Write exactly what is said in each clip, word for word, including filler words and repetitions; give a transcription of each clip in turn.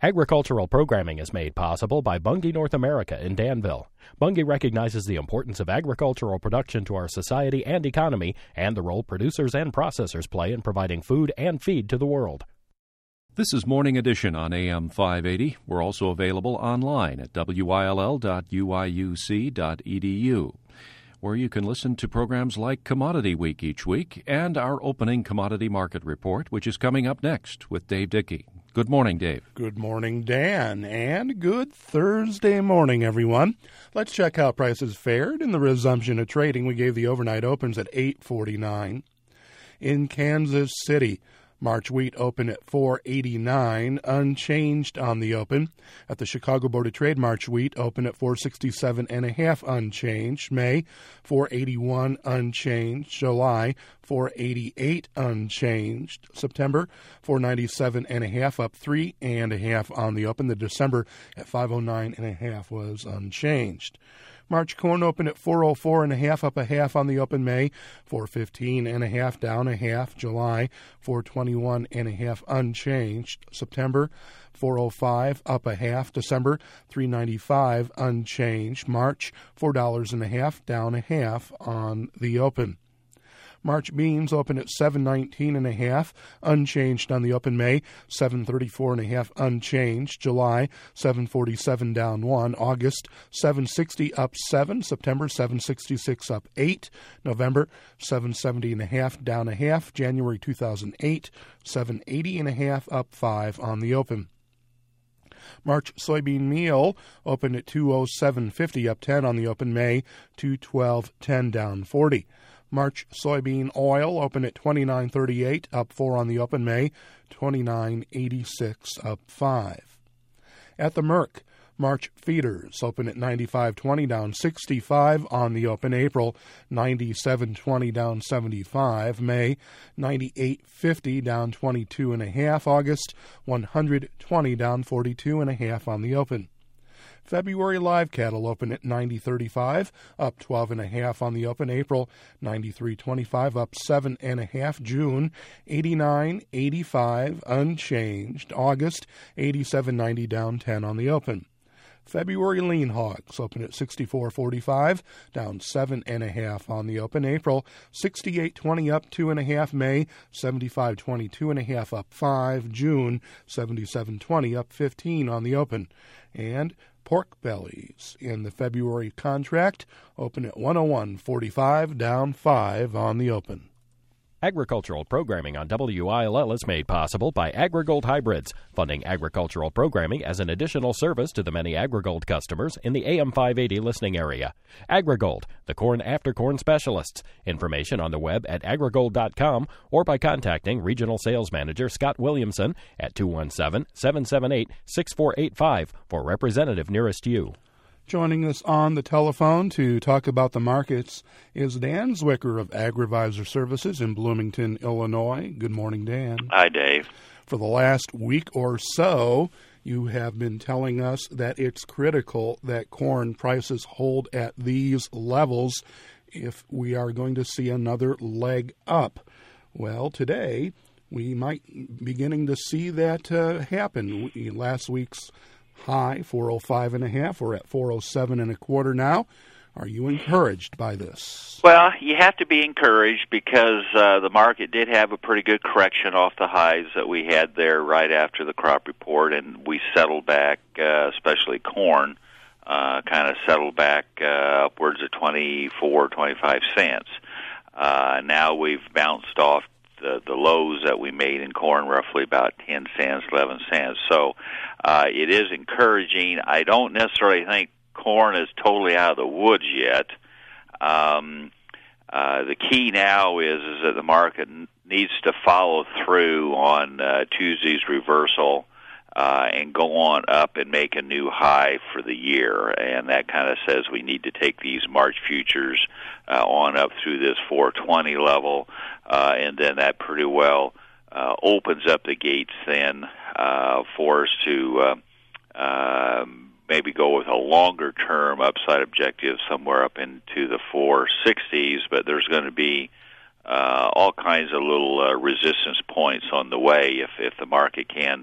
Agricultural programming is made possible by Bunge North America in Danville. Bunge recognizes the importance of agricultural production to our society and economy and the role producers and processors play in providing food and feed to the world. This is Morning Edition on A M five eighty. We're also available online at W I L L dot U I U C dot E D U, where you can listen to programs like Commodity Week each week and our opening commodity market report, which is coming up next with Dave Dickey. Good morning, Dave. Good morning, Dan, and good Thursday morning, everyone. Let's check how prices fared in the resumption of trading. We gave the overnight opens at eight forty-nine. In Kansas City, March wheat opened at four eighty-nine, unchanged on the open. At the Chicago Board of Trade, March wheat opened at four sixty-seven and a half, unchanged. May, four eighty-one, unchanged. July, four eighty-eight, unchanged. September, four ninety-seven and a half, up three and a half on the open. The December at five oh nine and a half was unchanged. March corn opened at four oh four and a half, up a half on the open. May, four fifteen and a half, down a half. July, four twenty-one and a half, unchanged. September, four oh five, up a half. December, three ninety-five, unchanged. March, four dollars and a half, down a half on the open. March beans open at seven nineteen and a half, unchanged on the open. May, seven thirty-four and a half, unchanged. July, seven forty-seven, down one. August, seven sixty, up seven. September, seven sixty-six, up eight. November, seven seventy and a half, down a half. January two thousand eight, seven eighty and a half, up five on the open. March soybean meal opened at two oh seven fifty, up ten on the open. May, two twelve ten, down forty. March soybean oil opened at twenty-nine thirty-eight, up four on the open. May, twenty-nine eighty-six, up five. At the Merck, March feeders opened at ninety-five twenty, down sixty-five on the open. April, ninety-seven twenty, down seventy-five. May, ninety-eight fifty, down twenty-two and a half. August, one hundred twenty, down forty-two and a half on the open. February live cattle open at ninety thirty-five, up twelve and a half on the open. April, ninety-three twenty-five, up seven and a half. June, eighty-nine eighty-five, unchanged. August, eighty-seven ninety, down ten on the open. February lean hogs open at sixty-four forty-five, down seven and a half on the open. April, sixty-eight twenty, up two and a half. May, seventy-five twenty-two and a half, up five. June, seventy-seven twenty, up fifteen on the open. And pork bellies in the February contract open at one oh one forty-five, down five on the open. Agricultural programming on W I L L is made possible by AgriGold Hybrids, funding agricultural programming as an additional service to the many AgriGold customers in the A M five eighty listening area. AgriGold, the corn after corn specialists. Information on the web at agrigold dot com or by contacting Regional Sales Manager Scott Williamson at two one seven, seven seven eight, six four eight five for representative nearest you. Joining us on the telephone to talk about the markets is Dan Zwicker of AgriVisor Services in Bloomington, Illinois. Good morning, Dan. Hi, Dave. For the last week or so, you have been telling us that it's critical that corn prices hold at these levels if we are going to see another leg up. Well, today we might be beginning to see that uh, happen. We, last week's high, four oh five and a half. We're at four oh seven and a quarter now. Are you encouraged by this? Well, you have to be encouraged because uh, the market did have a pretty good correction off the highs that we had there right after the crop report, and we settled back, uh, especially corn, uh, kind of settled back uh, upwards of twenty-four, twenty-five cents. Uh, now we've bounced off the, the lows that we made in corn, roughly about ten cents, eleven cents. So uh, it is encouraging. I don't necessarily think corn is totally out of the woods yet. Um, uh, the key now is, is that the market n- needs to follow through on uh, Tuesday's reversal uh, and go on up and make a new high for the year. And that kind of says we need to take these March futures uh, on up through this four twenty level, uh, and then that pretty well uh, opens up the gates then uh, for us to uh, uh, maybe go with a longer-term upside objective somewhere up into the four sixties, but there's going to be uh, all kinds of little uh, resistance points on the way if, if the market can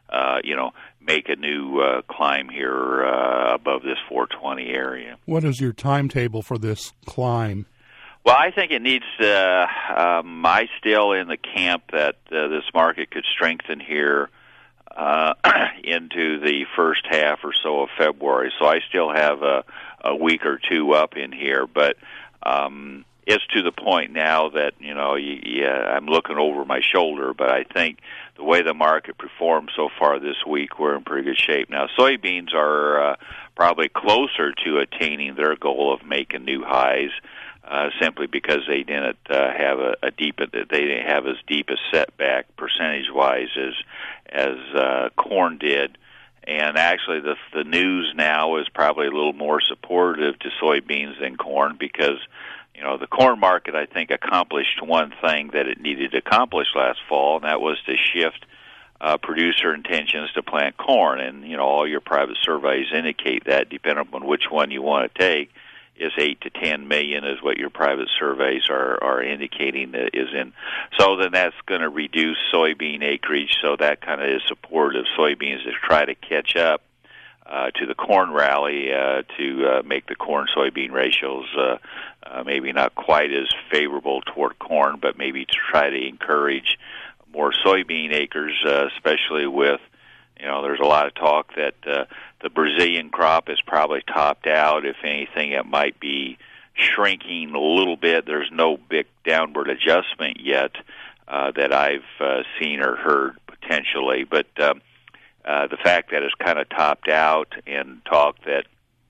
uh, you know, make a new uh, climb here uh, above this four twenty area. What is your timetable for this climb? Well, I think it needs to, um, I still in the camp that uh, this market could strengthen here uh, into the first half or so of February. So I still have a, a week or two up in here, but um, it's to the point now that, you know, you, yeah, I'm looking over my shoulder, but I think the way the market performed so far this week, we're in pretty good shape. Now, soybeans are uh, probably closer to attaining their goal of making new highs, uh, simply because they didn't uh, have a, a deep, they didn't have as deep a setback percentage-wise as as uh, corn did. And actually, the the news now is probably a little more supportive to soybeans than corn because, you know, the corn market, I think, accomplished one thing that it needed to accomplish last fall, and that was to shift uh, producer intentions to plant corn. And, you know, all your private surveys indicate that, depending on which one you want to take, is eight to ten million is what your private surveys are, are indicating that is in. So then that's going to reduce soybean acreage, so that kind of is supportive of soybeans to try to catch up Uh, to the corn rally uh, to uh, make the corn-soybean ratios uh, uh, maybe not quite as favorable toward corn, but maybe to try to encourage more soybean acres, uh, especially with, you know, there's a lot of talk that uh, the Brazilian crop is probably topped out. If anything, it might be shrinking a little bit. There's no big downward adjustment yet uh, that I've uh, seen or heard potentially, but um, Uh, the fact that it's kind of topped out and talk that,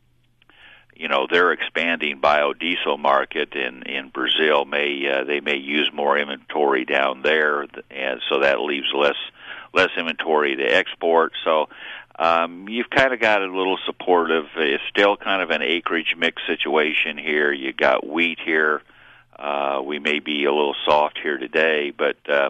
you know, their expanding biodiesel market in, in Brazil may, uh, they may use more inventory down there, and so that leaves less, less inventory to export. So, um, you've kind of got a little supportive. It's still kind of an acreage mix situation here. You got wheat here. Uh, we may be a little soft here today, but, uh,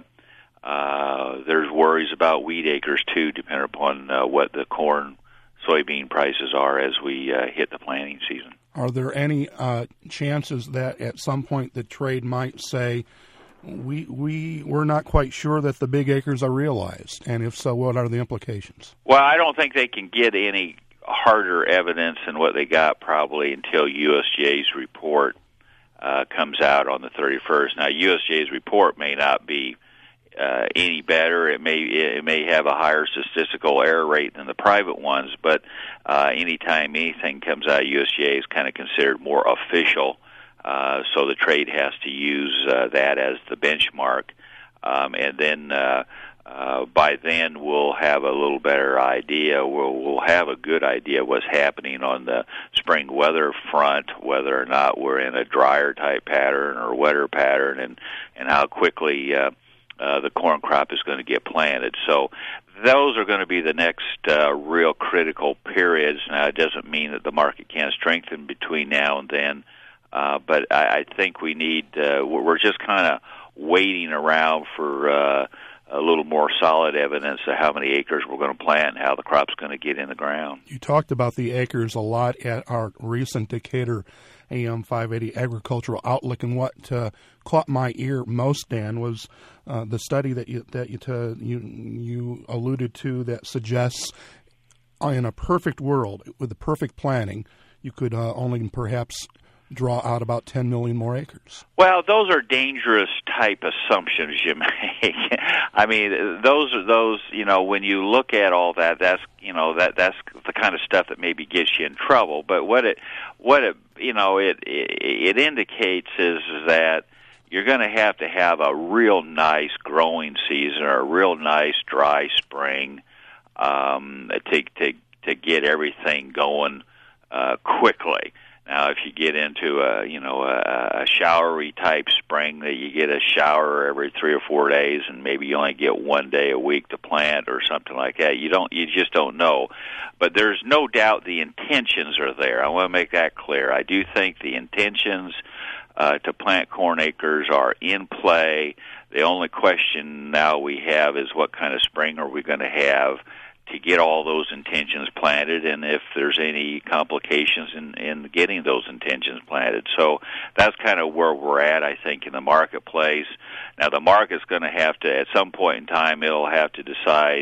Uh, there's worries about wheat acres, too, depending upon uh, what the corn, soybean prices are as we uh, hit the planting season. Are there any uh, chances that at some point the trade might say, we, we, we're not quite sure that the big acres are realized? And if so, what are the implications? Well, I don't think they can get any harder evidence than what they got probably until U S D A's report uh, comes out on the thirty-first. Now, U S D A's report may not be Uh, any better. It may it may have a higher statistical error rate than the private ones, but uh, anytime anything comes out of U S D A is kind of considered more official, uh, so the trade has to use uh, that as the benchmark, um, and then uh, uh, by then we'll have a little better idea. We'll, we'll have a good idea of what's happening on the spring weather front, whether or not we're in a drier type pattern or wetter pattern, and, and how quickly uh, Uh, the corn crop is going to get planted. So those are going to be the next uh, real critical periods. Now, it doesn't mean that the market can't strengthen between now and then, uh, but I, I think we need, uh, we're just kind of waiting around for uh, a little more solid evidence of how many acres we're going to plant and how the crop's going to get in the ground. You talked about the acres a lot at our recent Decatur A M five eighty Agricultural Outlook, and what uh, caught my ear most, Dan, was uh, the study that you that you, to, you you alluded to that suggests in a perfect world, with the perfect planning, you could uh, only perhaps draw out about ten million more acres. Well, those are dangerous type assumptions you make. I mean, those are those, you know, when you look at all that, that's, you know, that that's the kind of stuff that maybe gets you in trouble. But what it, what it, you know, it, it, it indicates is that you're going to have to have a real nice growing season or a real nice dry spring um, to, to, to get everything going uh, quickly. Now, if you get into a, you know, a, a showery type spring that you get a shower every three or four days and maybe you only get one day a week to plant or something like that, you don't, you just don't know. But there's no doubt the intentions are there. I want to make that clear. I do think the intentions uh, to plant corn acres are in play. The only question now we have is what kind of spring are we going to have to get all those intentions planted, and if there's any complications in, in getting those intentions planted. So that's kind of where we're at, I think, in the marketplace. Now, the market's going to have to, at some point in time, it'll have to decide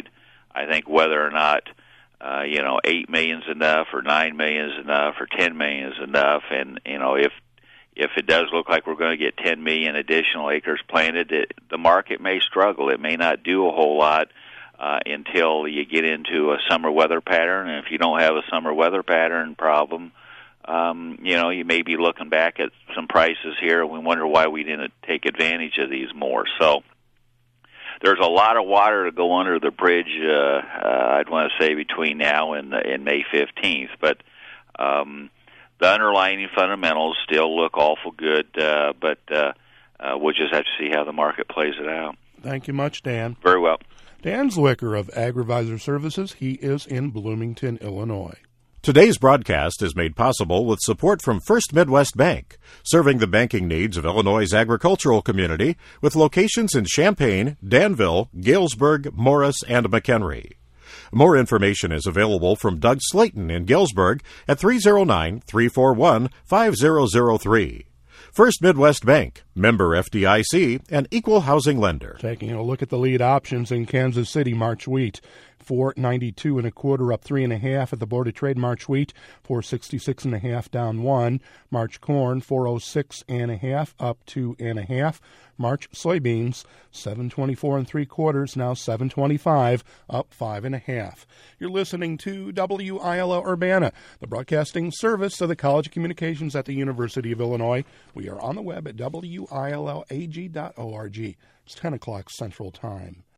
I think whether or not uh, you know eight million is enough, or nine million is enough, or ten million is enough, and you know if if it does look like we're going to get ten million additional acres planted, it, the market may struggle. It may not do a whole lot uh, until you get into a summer weather pattern. And if you don't have a summer weather pattern problem, um, you know, you may be looking back at some prices here, and we wonder why we didn't take advantage of these more. So there's a lot of water to go under the bridge, uh, uh, I'd want to say, between now and, and May fifteenth. But um, the underlying fundamentals still look awful good, uh, but uh, uh, we'll just have to see how the market plays it out. Thank you much, Dan. Very well. Dan Zwicker of AgriVisor Services. He is in Bloomington, Illinois. Today's broadcast is made possible with support from First Midwest Bank, serving the banking needs of Illinois' agricultural community with locations in Champaign, Danville, Galesburg, Morris, and McHenry. More information is available from Doug Slayton in Galesburg at three oh nine, three four one, five oh oh three. First Midwest Bank, member F D I C, and equal housing lender. Taking a look at the lead options in Kansas City, March wheat. four ninety-two and a quarter, up three and a half at the Board of Trade. March wheat, four sixty-six and a half, down one. March corn, four oh six and a half, up two and a half. March soybeans, seven twenty-four and three quarters, now seven twenty-five, up five and a half. You're listening to W I L L Urbana, the broadcasting service of the College of Communications at the University of Illinois. We are on the web at W I L L A G dot org. It's ten o'clock Central Time.